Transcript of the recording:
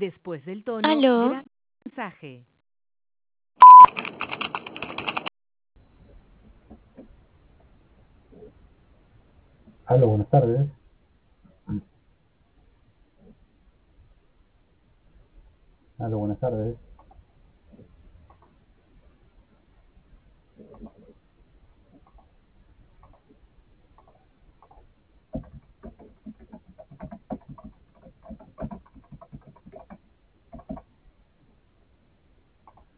Después del tono, Aló, grabe el mensaje. Aló, buenas tardes. Aló, buenas tardes.